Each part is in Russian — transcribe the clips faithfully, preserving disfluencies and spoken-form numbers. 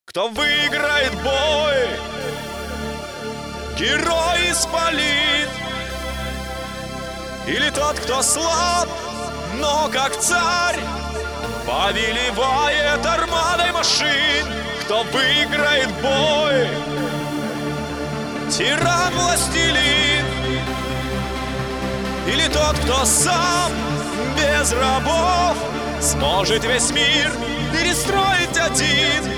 Кто выиграет бой? Герой исполин? Или тот, кто слаб, но как царь повелевает армадой машин? Кто выиграет бой? Тиран-властелин? Или тот, кто сам без рабов сможет весь мир перестроить один?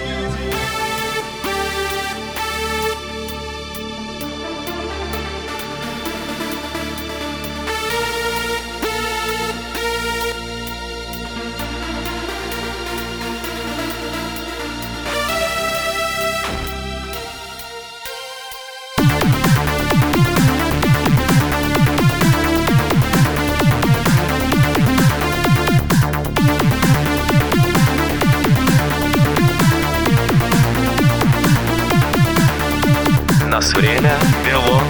Нас время вело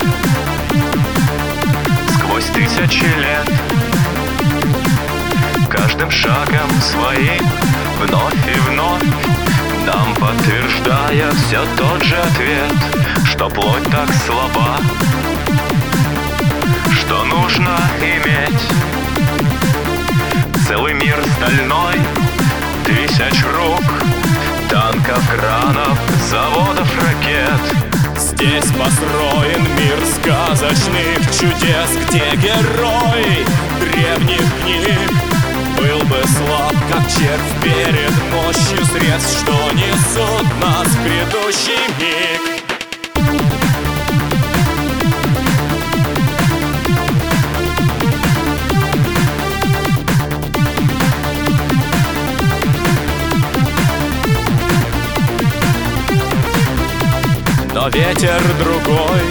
сквозь тысячи лет, каждым шагом своим вновь и вновь нам подтверждая все тот же ответ, что плоть так слаба, что нужно иметь целый мир стальной, тысяч рук, танков, кранов, заводов, ракет. Здесь построен мир сказочных чудес, где герой древних книг был бы слаб, как червь перед мощью средств, что несут нас в грядущий миг. Но ветер другой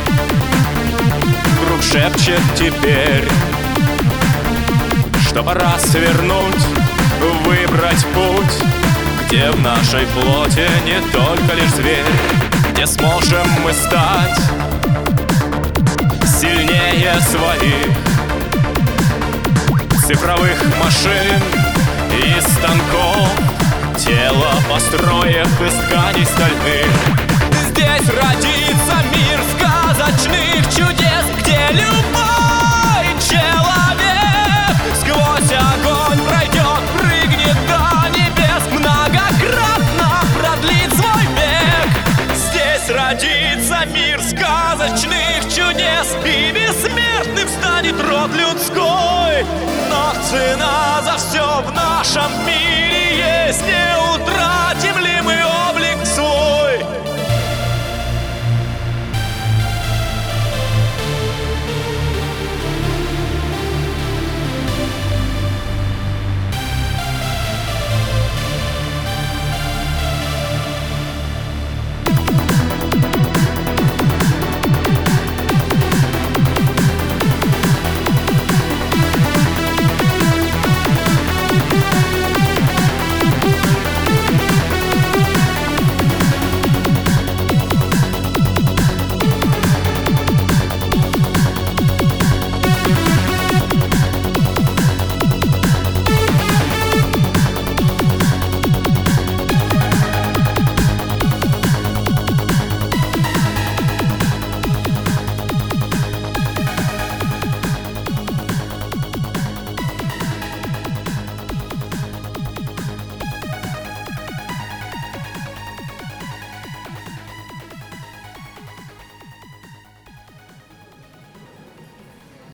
вдруг шепчет теперь, что пора свернуть, выбрать путь, где в нашей плоти не только лишь зверь, где сможем мы стать сильнее своих цифровых машин и станков, тело построив из тканей стальных. Здесь родится мир сказочных чудес, где любой человек сквозь огонь пройдет, прыгнет до небес, многократно продлит свой век. Здесь родится мир сказочных чудес, и бессмертным станет род людской. Но цена за все в нашем мире есть не